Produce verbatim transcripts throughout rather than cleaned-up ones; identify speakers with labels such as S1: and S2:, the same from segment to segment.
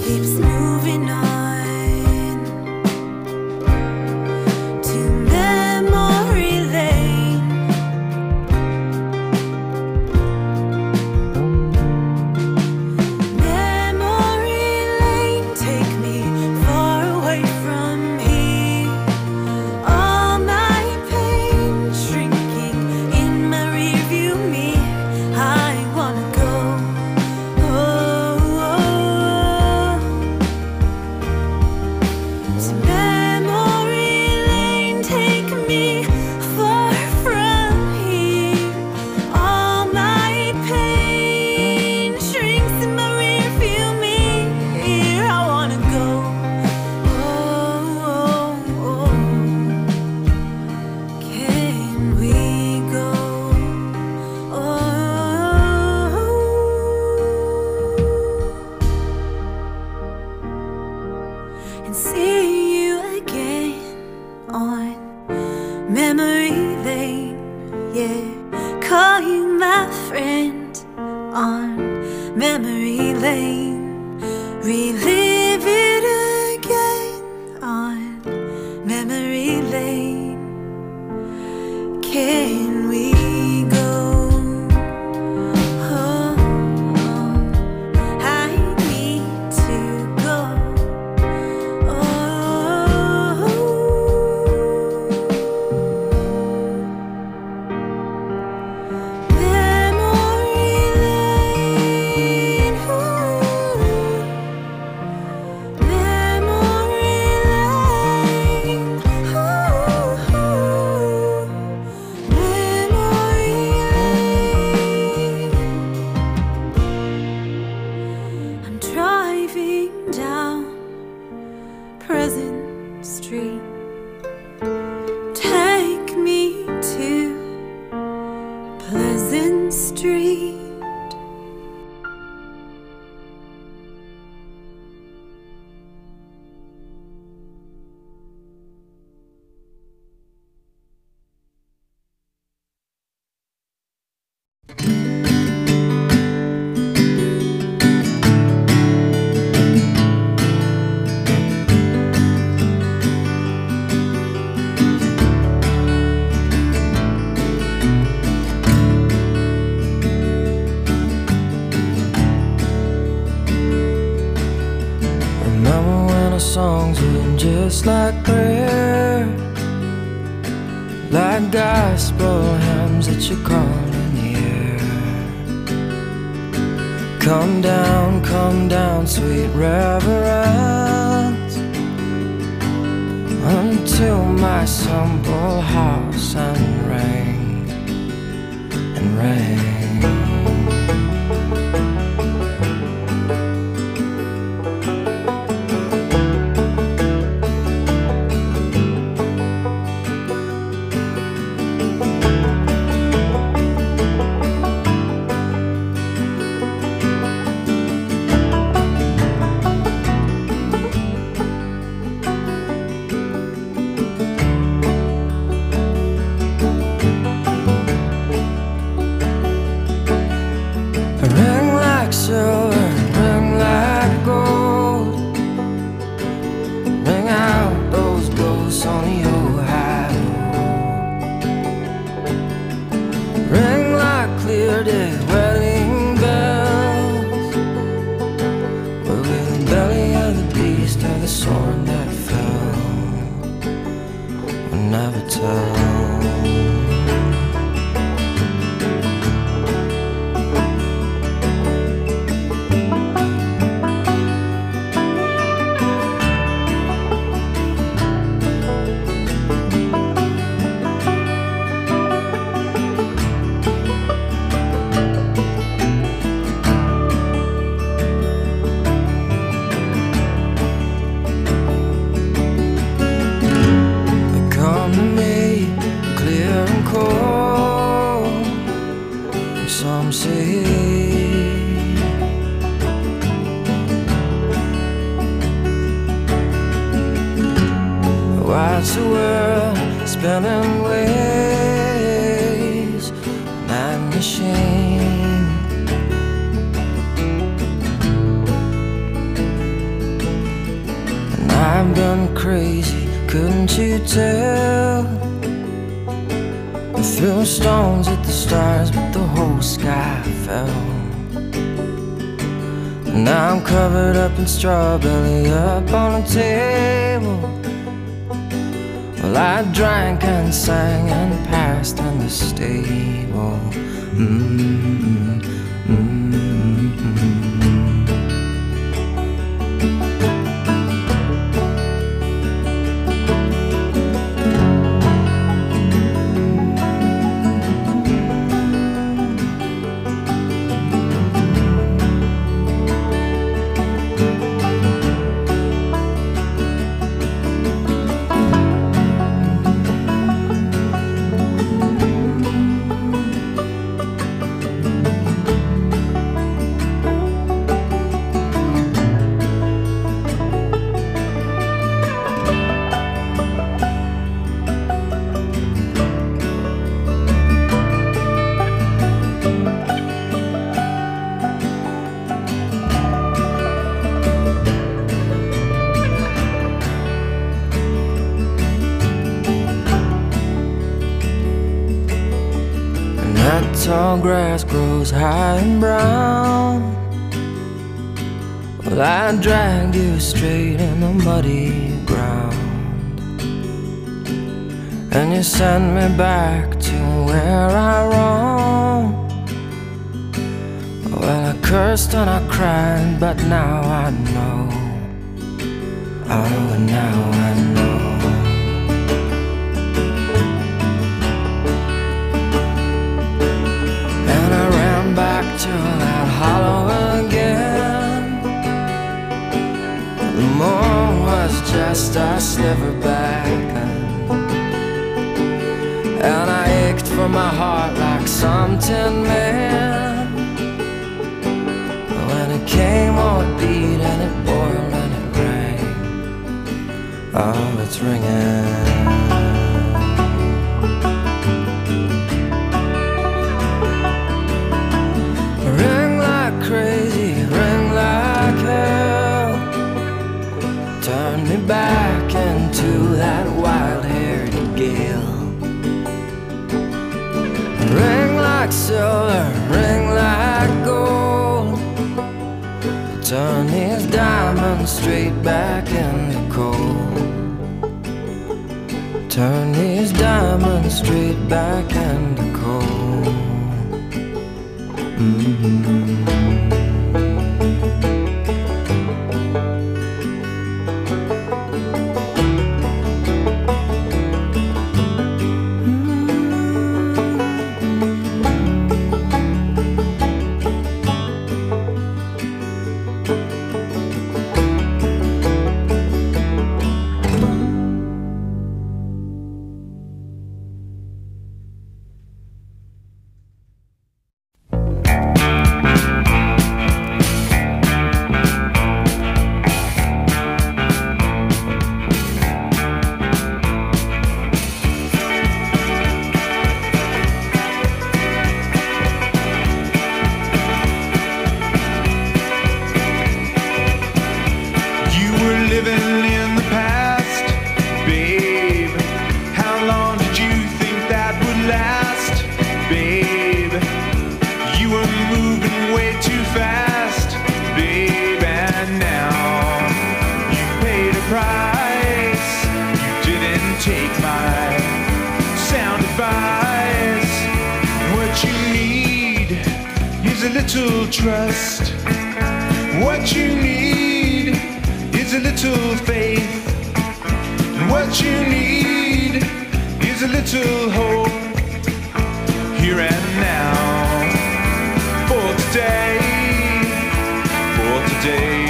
S1: keeps moving on to memory lane. Memory lane, take me far away from here. All my pain shrinking in my rearview mirror. I wanna go. Oh, oh, to memory lane, take me far from here. All my pain shrinks in my rearview mirror. I wanna go. Oh, oh, oh. Can we go? Oh, and see you again on memory lane. Yeah, call you my friend on memory lane. Relive it again on memory lane. Can we go? Oh, oh, I need to go. Oh, memory lane. Ooh. Memory lane. Ooh. Memory lane. I'm driving down Pleasant Street. Take me to Pleasant Street.
S2: Remember when our songs were just like prayer, like gospel hymns that you call in the air. Come down, come down, sweet reverence, until my simple house and rain and rain. Ring like silver, ring like gold. Ring out those ghosts on the old highway. Ring like clear day wedding bells. We'll be the belly of the beast or the sword that fell. We'll never tell. Come to me, clear and cold. Some say watch the world spinning ways, night machine. I've been crazy, couldn't you tell? I threw stones at the stars, but the whole sky fell. And now I'm covered up in straw, belly up on a table. Well, I drank and sang and passed in the stable. Mm-hmm. Mm-hmm. Tall grass grows high and brown. Well, I dragged you straight in the muddy ground, and you sent me back to where I roamed. Well, I cursed and I cried, but now I know. Oh, now I know. Back to that hollow again. The moon was just a sliver back then, and I ached for my heart like some tin man. When it came, oh it beat and it boiled and it rang. Oh, it's ringing. Crazy, ring like hell. Turn me back into that wild-haired gale. Ring like silver, ring like gold. Turn these diamonds straight back into coal. Turn these diamonds straight back into coal. Mm-hmm. Trust. What you need is a little faith, and what you need is a little hope. Here and now, for today, for today.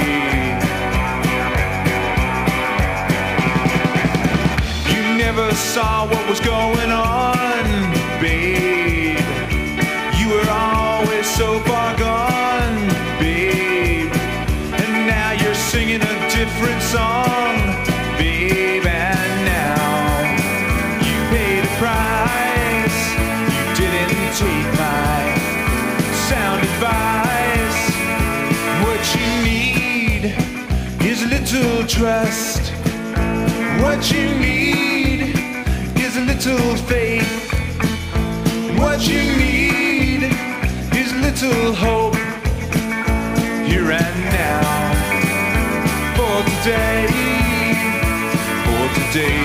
S2: You never saw what was going on, babe. You were always so far gone, babe. And now you're singing a different song, babe. And now you paid a price. You didn't take my sound advice. What you need is a little trust.
S3: what you need is a little faith. And what you need is a little hope. Here and now, for today, for today.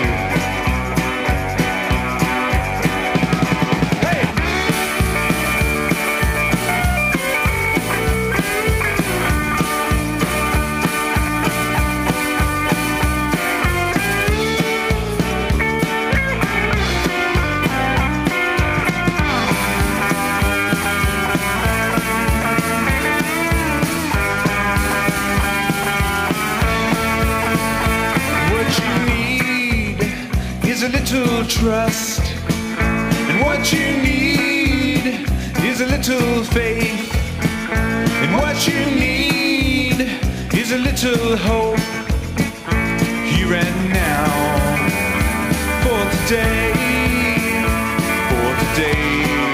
S3: A little trust, and what you need is a little faith, and what you need is a little hope. Here and now, for today, for today.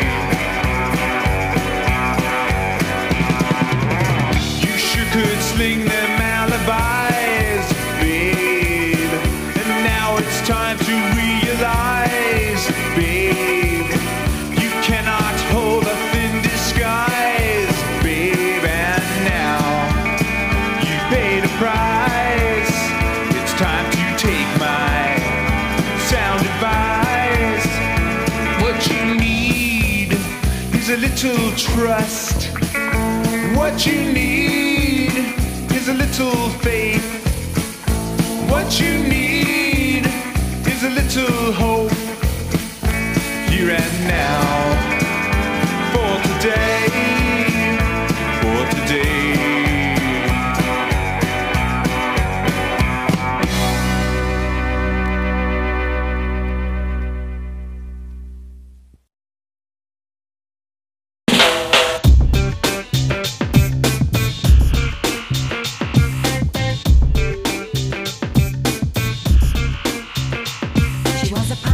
S3: You sure could sling them alibis, babe, and now it's time to realize, babe, you cannot hold up in disguise, babe, and now you paid a price. It's time to take my sound advice. What you need is a little trust. What you need is a little faith. What you need is a little hope. Here and now, for today, for today.
S1: She was a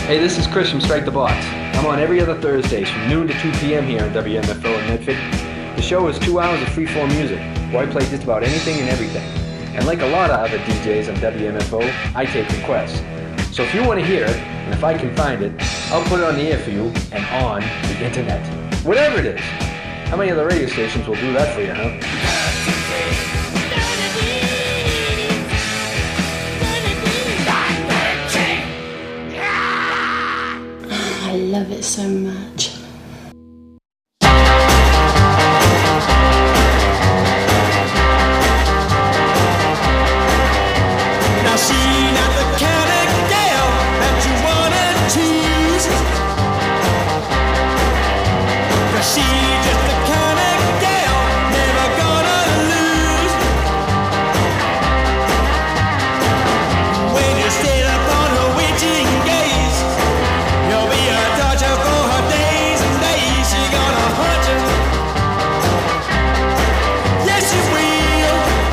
S4: Hey, this is Chris from Strike the Box. I'm on every other Thursdays from noon to two p.m. here on W M F O in Medford. The show is two hours of free-form music, where I play just about anything and everything. And like a lot of other D Js on W M F O, I take requests. So if you want to hear it, and if I can find it, I'll put it on the air for you and on the internet. Whatever it is. How many other radio stations will do that for you, huh?
S5: I love it so much.
S6: Now she not the kind of gal that you wanna tease. Cause she just the kind of gal never gonna lose. When you stay up on her witching gaze, you'll be a torture for her days and days. She gonna haunt you. Yes, she will.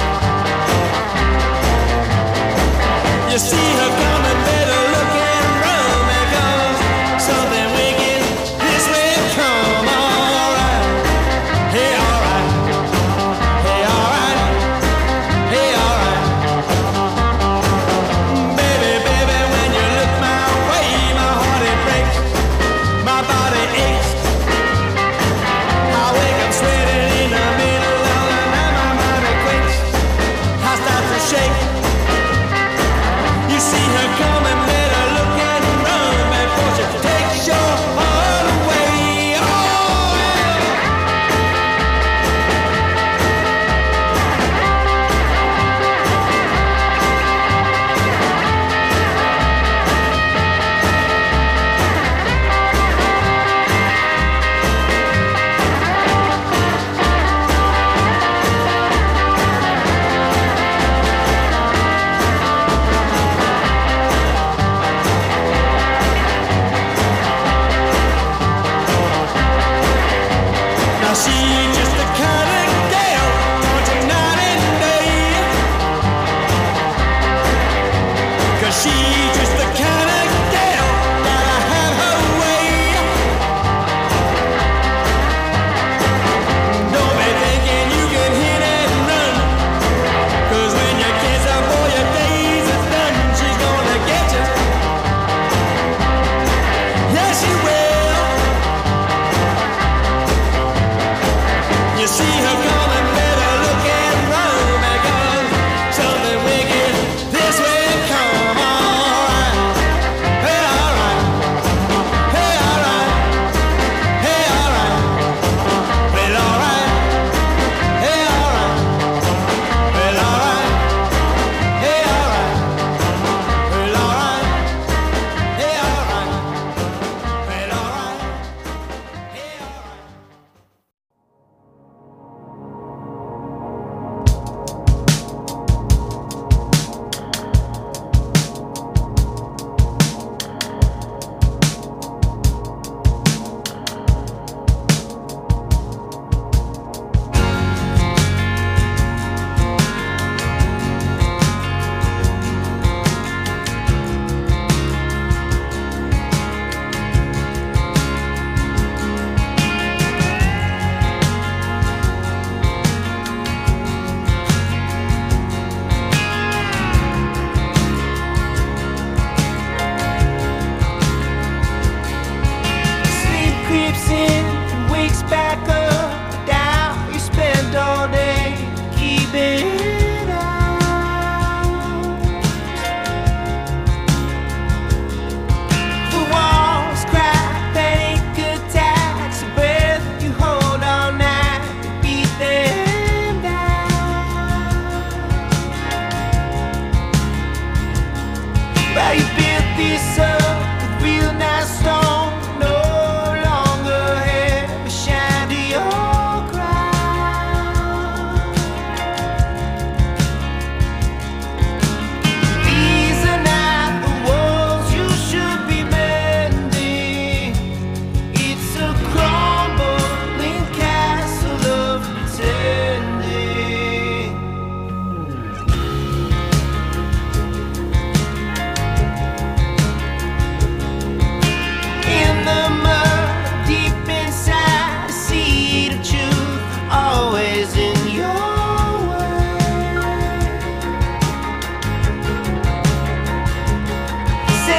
S6: You see her coming, better look and run, because something wicked this will come. Alright, hey, alright, hey, alright, hey, alright. Baby, baby, when you look my way, my heart it breaks, my body aches. I wake up sweating in the middle of the night, my body quakes. I start to shake. You see her coming, better look and run before she takes your heart away. Oh, yeah.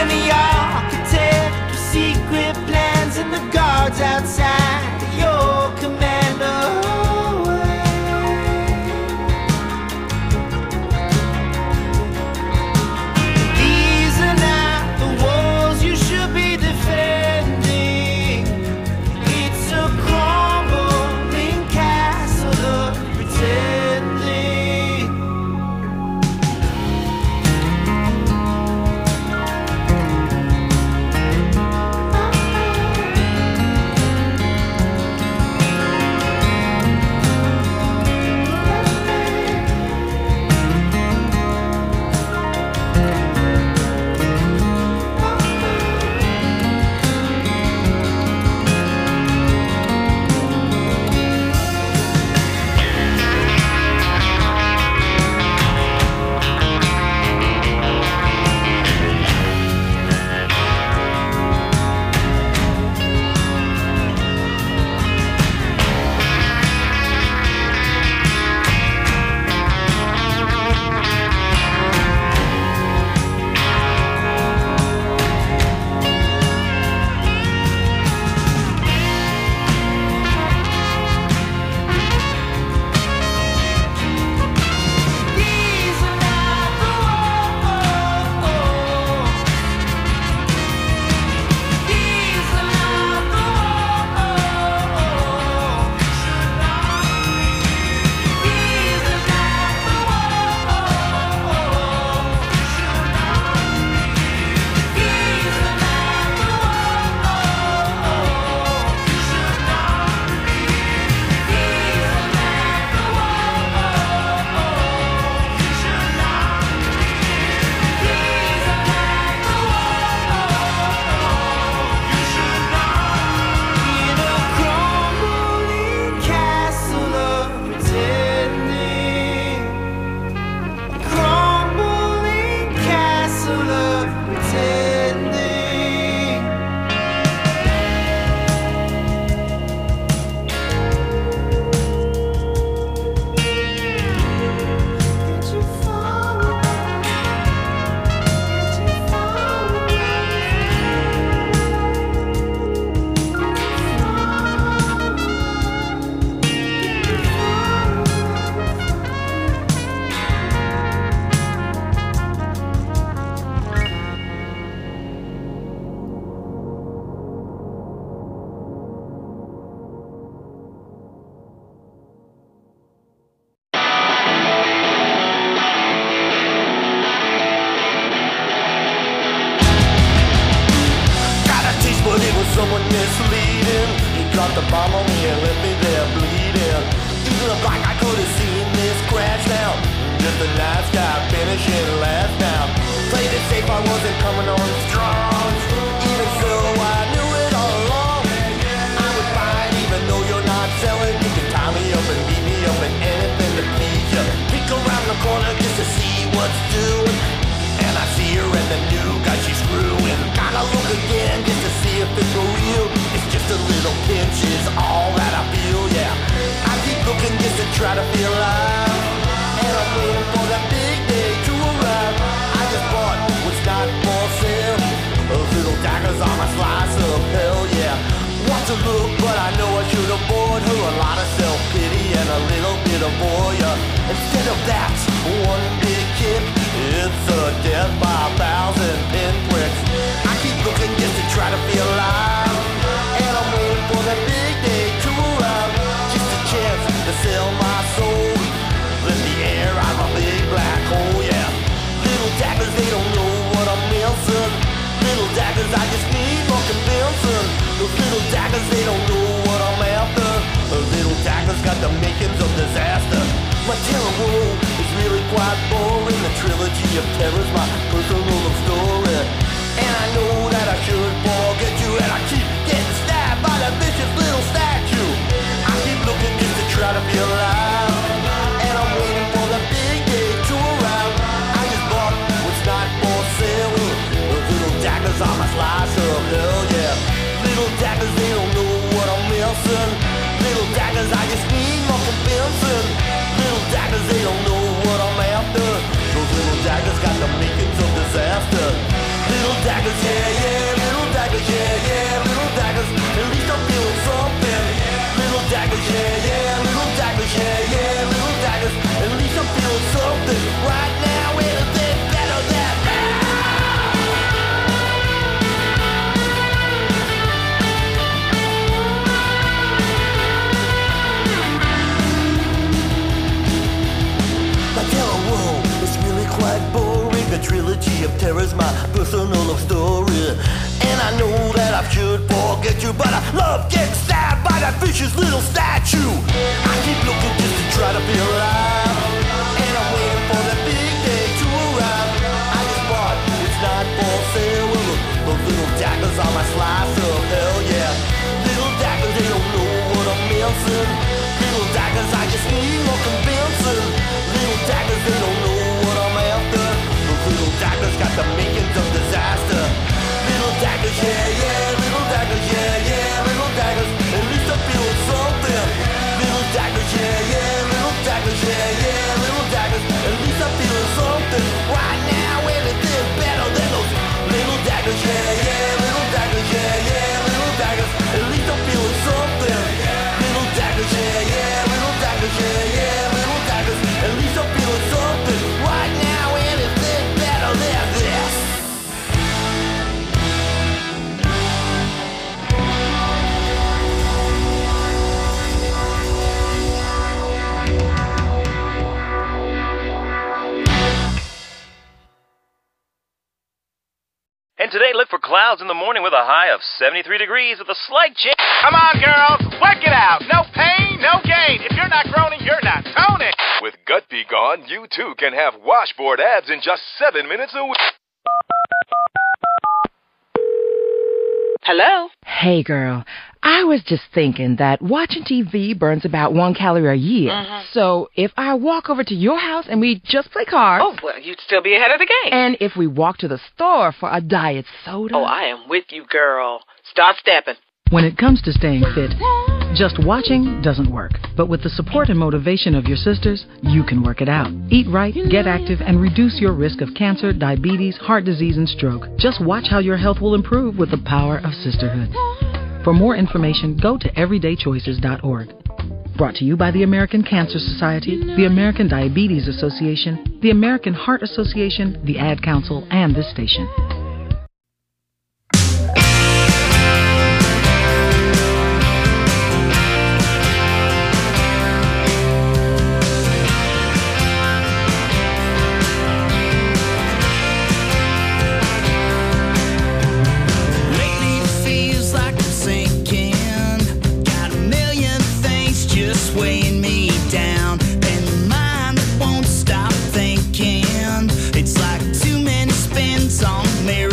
S6: and the architect with secret plans and the guards outside your commando. These are not the walls you should be defending. It's a crumbling castle of pretending. These are not the walls. These are not the walls. Should not. These are not the walls. Should not. These are not the walls. Should not. These are not the walls. Should not. These are not the walls. You should not. In a crumbling castle of pretending. Crumbling castle of pretending. Did you fall? Did you fall? Got a taste, but it was someone misleading. He dropped the bomb on me and left me there bleeding. It looked like I could have seen this crash now. Just the night sky finishing last now. Played it safe, I wasn't coming on strong. Even so, I knew it all along. I would fight even though you're not selling. You can tie me up and beat me up and anything to please you. Peek around the corner just to see what's doing. And I see her and the new guy she's screwing. Gotta look again just to see if it's for real. It's just a little pinch is all that I feel, yeah. I keep looking just to try to feel alive. And I'm waiting for that big day to arrive. I just bought what's not for sale. Those little daggers on my slice of hell, yeah. Want to look, but I know I should have bought her a lot of self-pity and a little bit of voyeur. Instead of that, one big kick, it's a death by a thousand pinpricks. I keep looking just to try to feel alive. And I'm waiting for that big day to arrive. Just a chance to sell my soul. Let the air out of my big black hole, yeah. Little daggers, they don't know what I'm missing. Little daggers, I just need more convincing. Those little daggers, they don't know what I'm after. Those little daggers got the makings of disaster. My terror role is really quite boring. The trilogy of terror's my personal story. And I know that I should forget you. And I keep getting stabbed by that vicious little statue. I keep looking just to try to feel alive. And I'm waiting for the big day to arrive. I just bought what's not for sale. Those little daggers on my slice of hell, yeah. Little daggers, they don't know what I'm missing. Little daggers, I just need more convincing. Little daggers, they don't know what I'm after. Those little daggers got the makings of disaster. Little daggers,
S7: Tree of Terror is my personal love story. And I know that I should forget you, but I love getting stabbed by that vicious little statue. I keep looking just to try to feel alive, and I'm waiting for that big day to arrive. I just bought, it's not for sale. Well, those little daggers on my slice of hell, yeah. Little daggers, they don't know what I'm missing. Little daggers, I just need more convincing. Little daggers, they don't know what I'm after. Those little daggers got the makings of disaster. Little daggers, yeah, yeah. Little daggers, yeah, yeah. Little daggers, at least I'm feeling something. Little daggers, yeah, yeah. Little daggers, yeah, yeah. Little daggers, at least I'm feeling something. Right now, everything's better than those little daggers, yeah, yeah. Little daggers, yeah, yeah. Little daggers, at least I'm feeling something. Little daggers, yeah, yeah. Little daggers, yeah, yeah. Little daggers, at least I'm feeling something. Right now, anything better than this.
S8: And today, look for clouds in the morning with a high of seventy-three degrees with a slight chance.
S9: Come on, girls, work it out. No pain, no gain. If you're not groaning, you're not toning.
S10: With Gut Be Gone, you too can have washboard abs in just seven minutes a week.
S11: Hello?
S12: Hey, girl. I was just thinking that watching T V burns about one calorie a year.
S11: Mm-hmm.
S12: So if I walk over to your house and we just play cards...
S11: Oh, well, you'd still be ahead of the game.
S12: And if we walk to the store for a diet soda...
S11: Oh, I am with you, girl. Start stepping.
S13: When it comes to staying fit, just watching doesn't work. But with the support and motivation of your sisters, you can work it out. Eat right, get active, and reduce your risk of cancer, diabetes, heart disease, and stroke. Just watch how your health will improve with the power of sisterhood. For more information, go to everyday choices dot org. Brought to you by the American Cancer Society, the American Diabetes Association, the American Heart Association, the Ad Council, and this station.
S6: Weighing me down, and the mind that won't stop thinking. It's like too many spins on the mirror.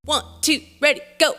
S1: One, two, ready, go.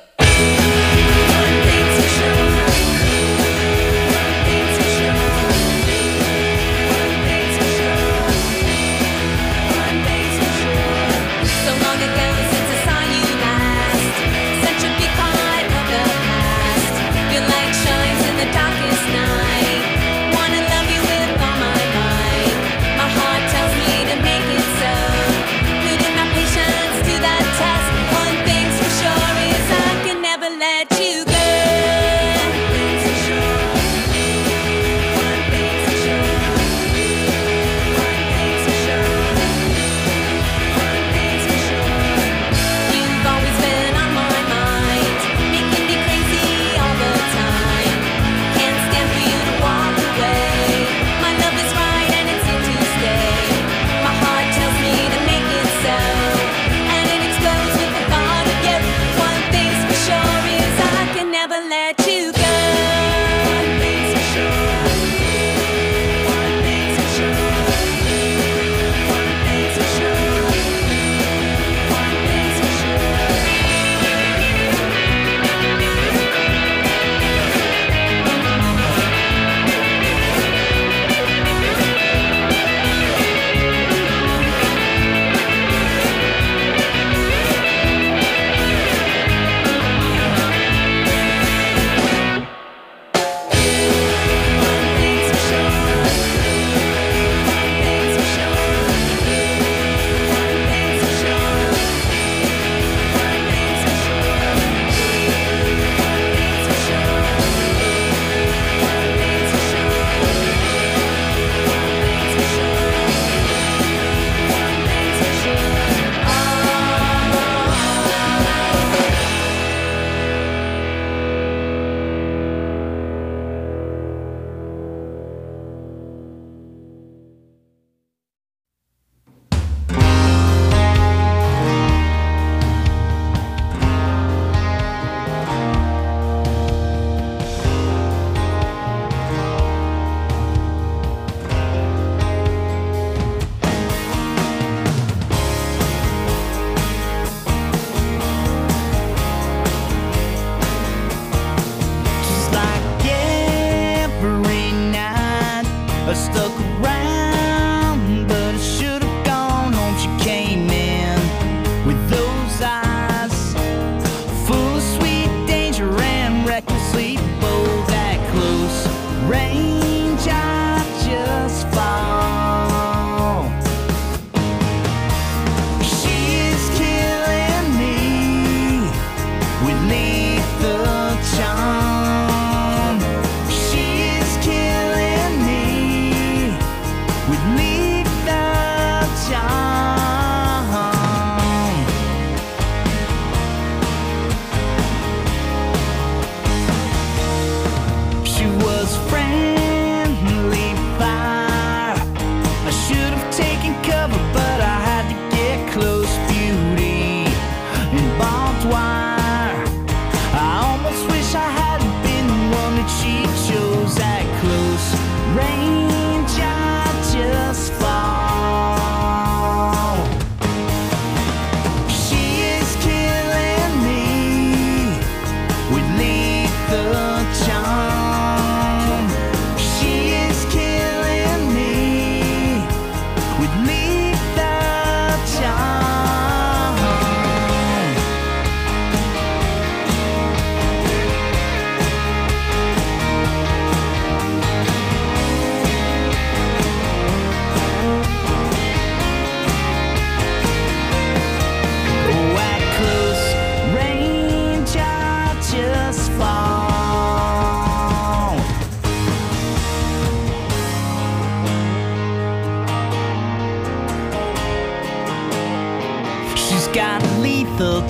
S6: lethal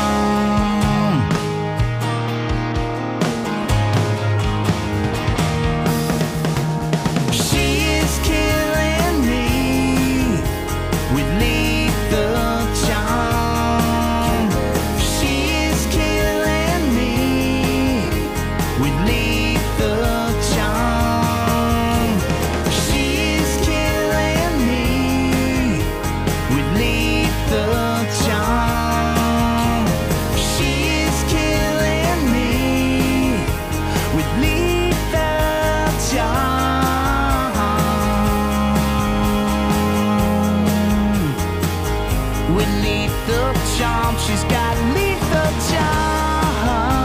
S6: charm. She is killing me with lethal charm. She is killing me with lethal charm. She is killing me with lethal charm. charm. She's got lethal charm.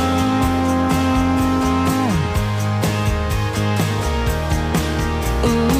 S6: Ooh.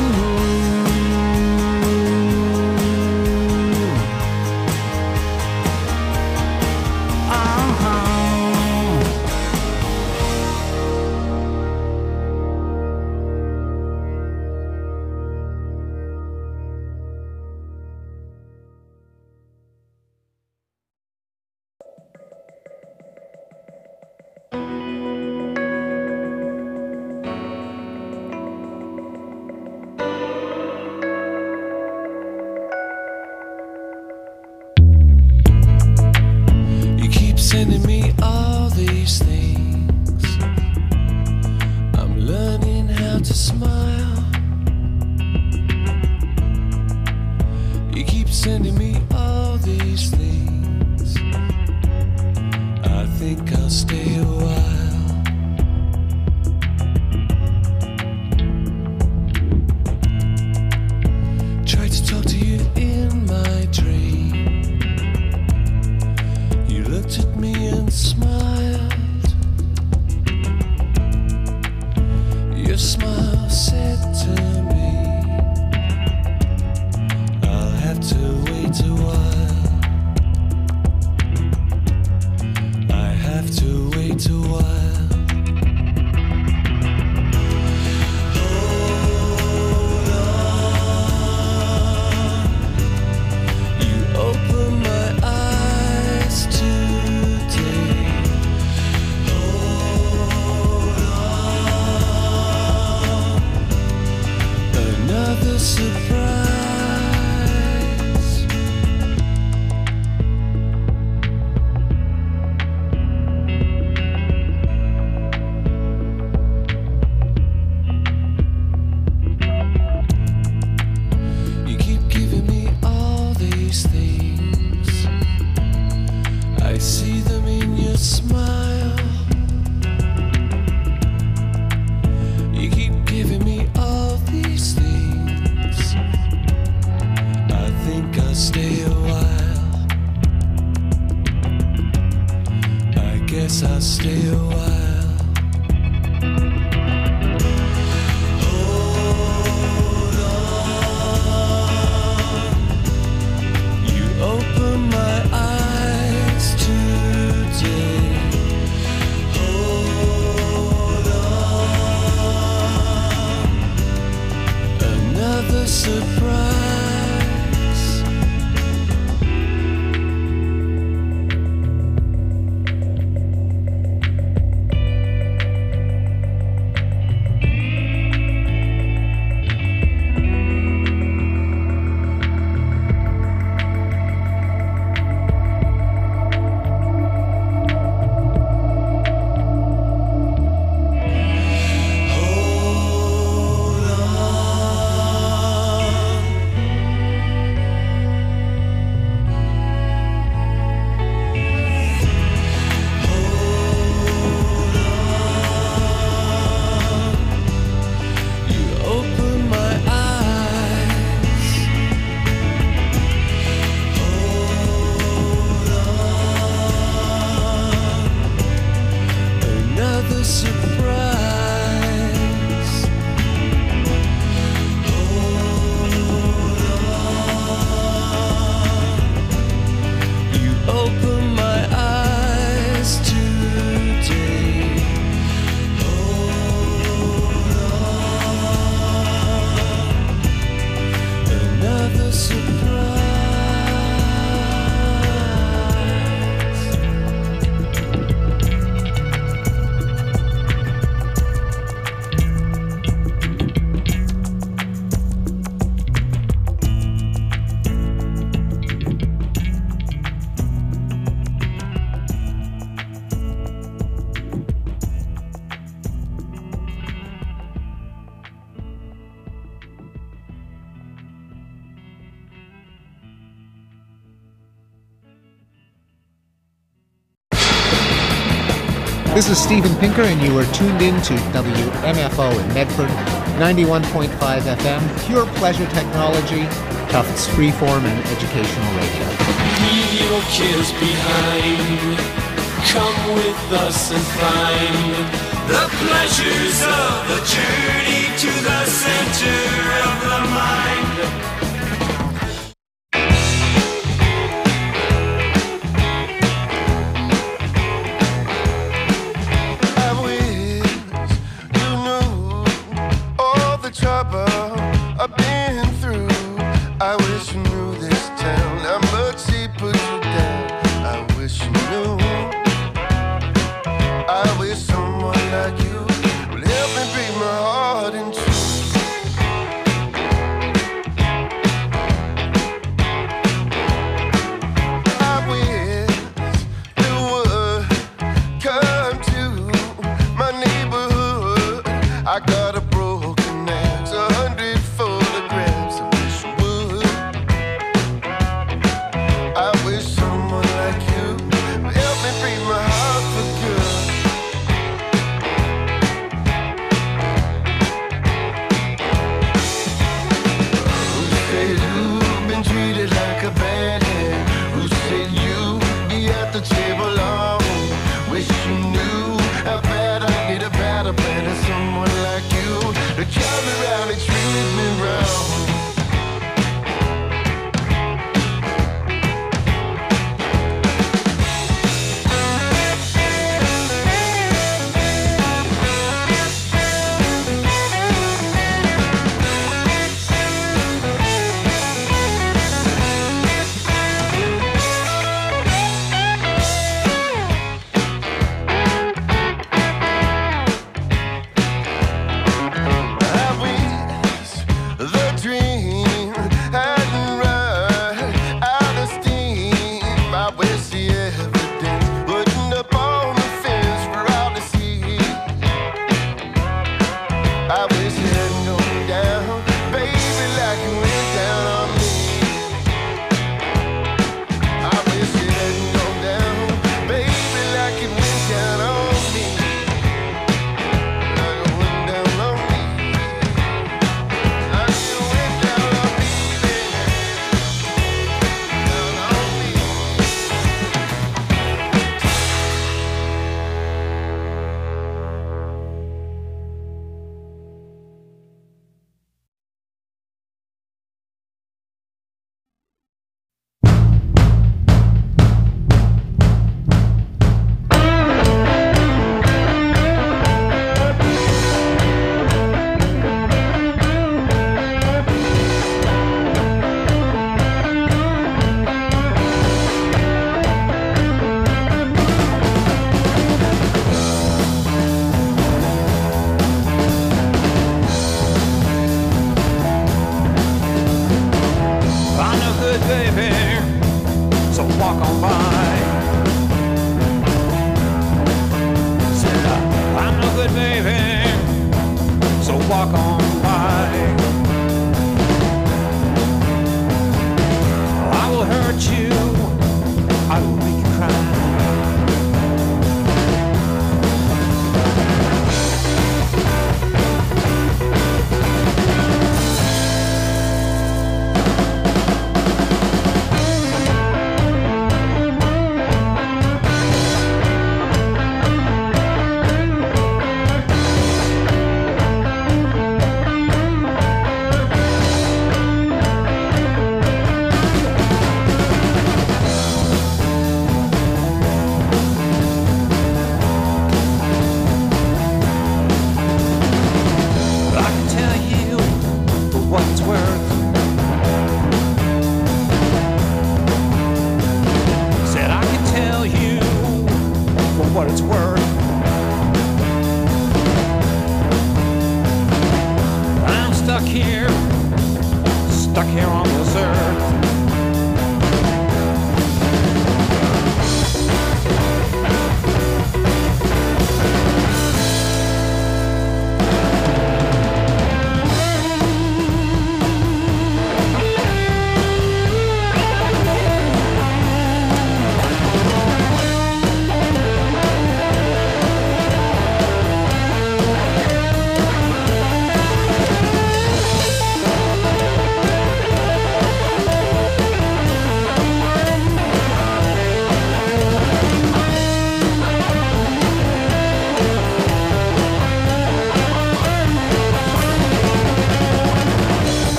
S2: Sending me all these things. I'm learning how to smile. You keep sending me all these things. I think I'll stay a while. Tried to talk to you in my dream. You looked at me and smiled. Your smile said to me, I'll have to wait a while. I have to wait a while. Hold on. You open my eyes today. Hold on. Another surprise. You keep giving me all these things. I see them in your smile. You keep giving me all these things. I think I'll stay a while. I guess I'll stay a while. Hold on. You open my eyes today. Hold on. Another surprise. Hold on. Hold on. You open my eyes. Hold on. Another surprise. Hold on. You open my eyes today. Hold on. Another surprise.
S14: This is Steven Pinker, and you are tuned in to W M F O in Medford, ninety-one point five F M, pure pleasure technology, Tufts Freeform and Educational Radio.
S15: Leave your kids behind. Come with us and find the pleasures of the journey to the center of the mind.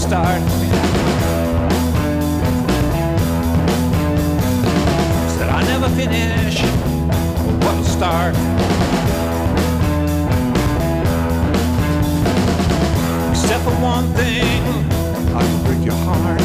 S16: start? Said I never finish what'll start. Except for one thing, I can break your heart.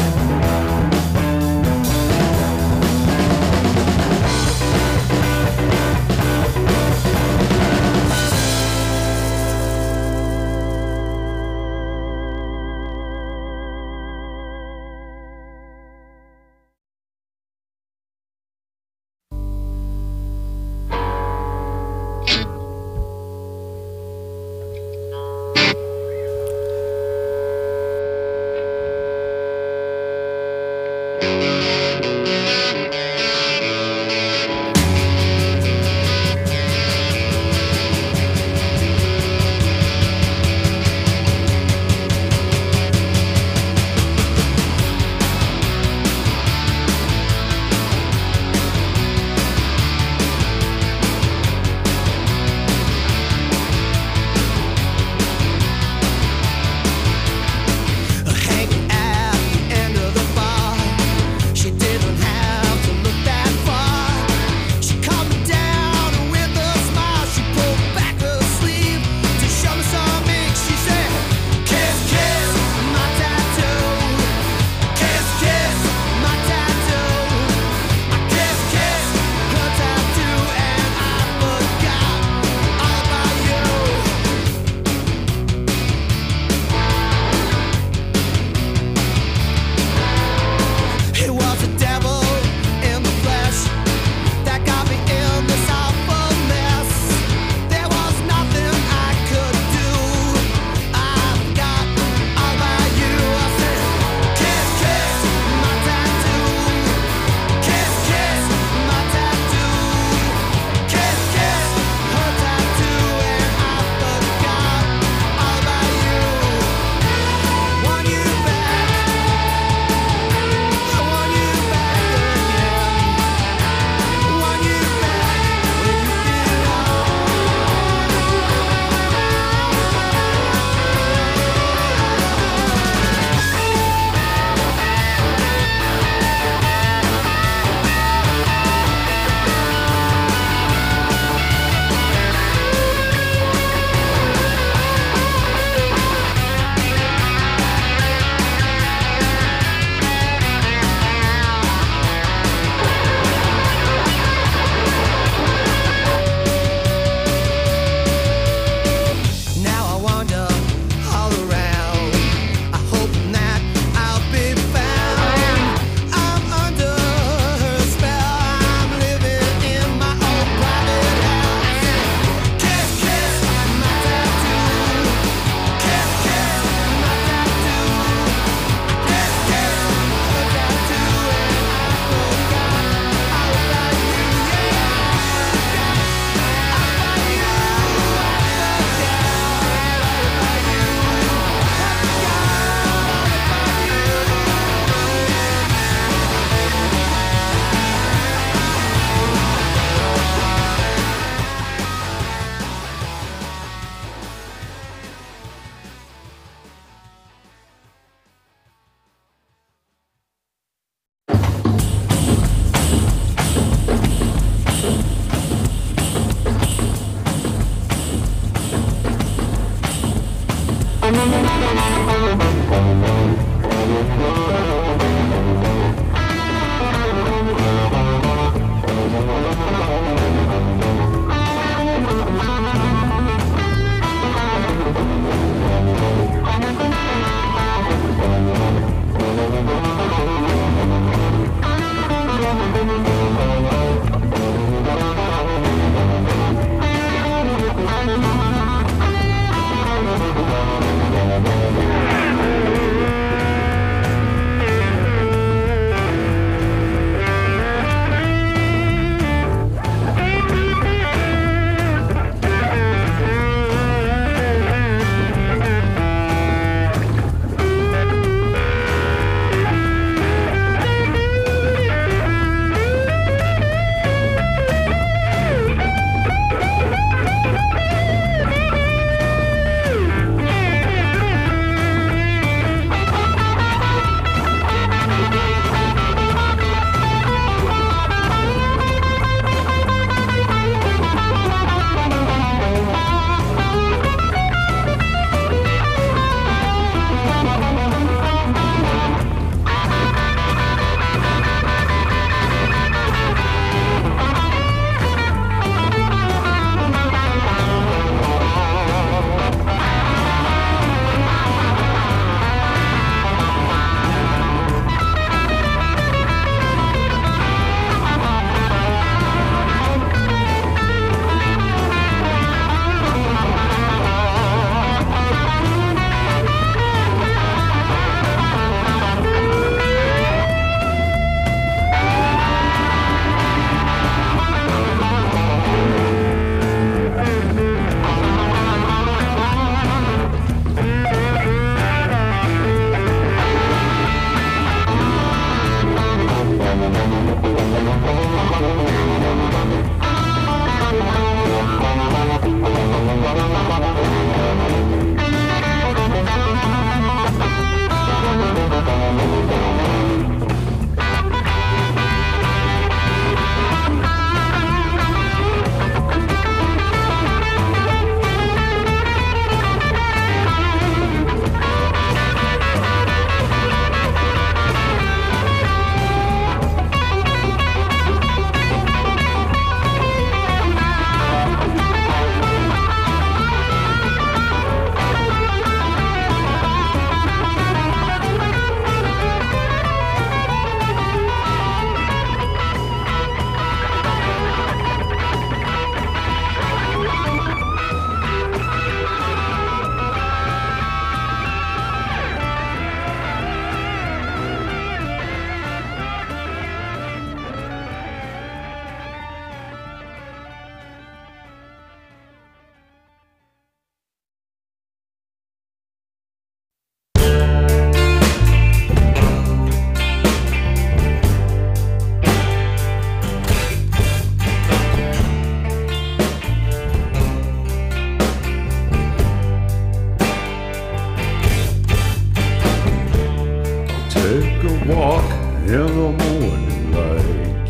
S17: take a walk in the morning light.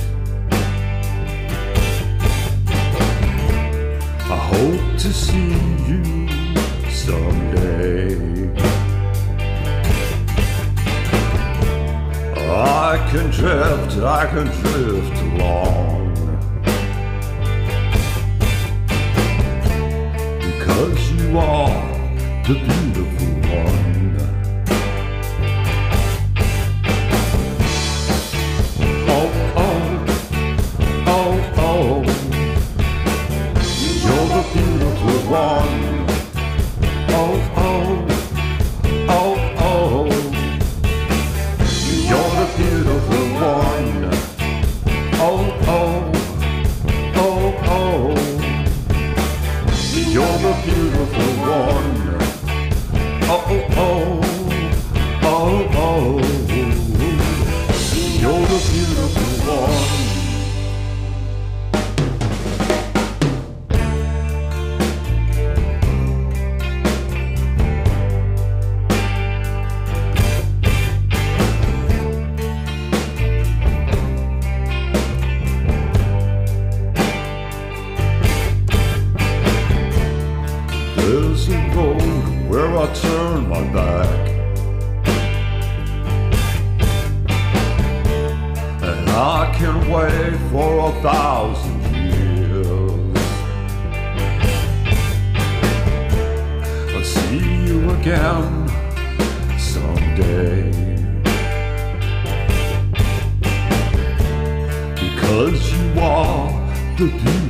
S17: I hope to see you someday. I can drift, I can drift along, because you are the beautiful one. Oh, oh, oh, oh, you're the beautiful one. Oh, oh, oh, oh, you're the beautiful one. Oh, oh, oh, oh, you're the beautiful one. Oh, oh, oh, oh, you're the beautiful one. There's a road where I turn my back, and I can wait for a thousand years. I'll see you again someday, because you are the beauty.